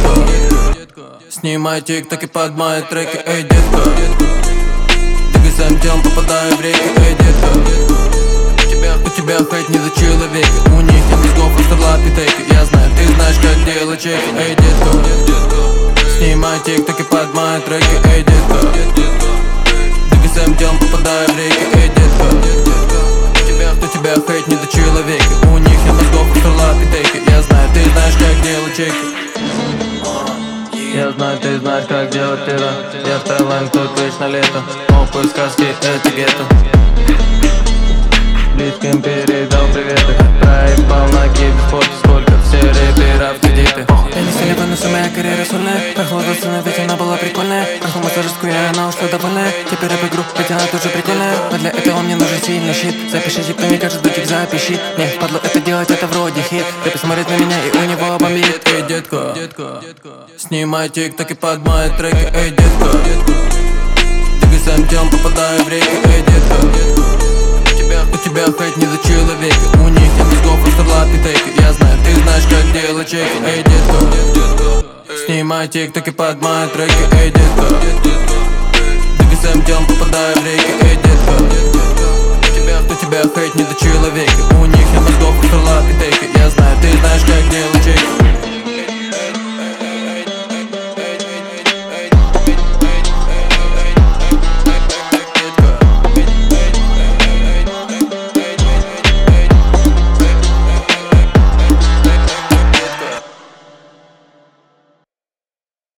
детка. Снимай тик-токи под мои треки, эй, детка. Двигайся тем, попадаю в реки, эй, детка. У тебя хейт не за человека, у них нет мозгов, просто лапитейки. Я знаю, ты знаешь, как делать чеки, эй, детка. Снимай тик-токи под мои треки, эй, детка. Двигайся тем, попадаю в реки, эй, детка. У тебя хейт не за человека, у них нет мозгов, просто лапитейки. Я знаю, ты знаешь, как делать чеки. Я знаю, ты знаешь, как делать это. Я в Таиланд тут лишь на лето. Опыт сказки, это гетто. Близким передал приветы. Проебал на кипе, спорте сколько все рэперов кредиты. Я не силен, но моя карьера сольная. Прохладился на ведь она была прикольная. Прошел массажистку, и она ушла довольная. Теперь рэп-игру, ведь она тоже прикольная. Но для этого мне нужен сильный щит. Запишите, кто не кажет, дутик запиши. Не впадло это делать, это вроде хит. Рэп смотрит на меня, и у него бомбит. Эй, детка, снимай тик-токи под мои треки, эй, детка. Двигайся тем, попадаю в реки, эй, детка. У тебя хейт не за человека, у них нет мозгов, просто лапитейки. Я знаю, ты знаешь, как делать чеки, эй, детка. Снимай тик-токи под мои треки, эй, детка. Двигайся тем, попадаю в реки, эй, детка. У тебя хейт не за человека, у них нет мозгов, просто лапитейки. Я знаю, ты знаешь, как делать чеки.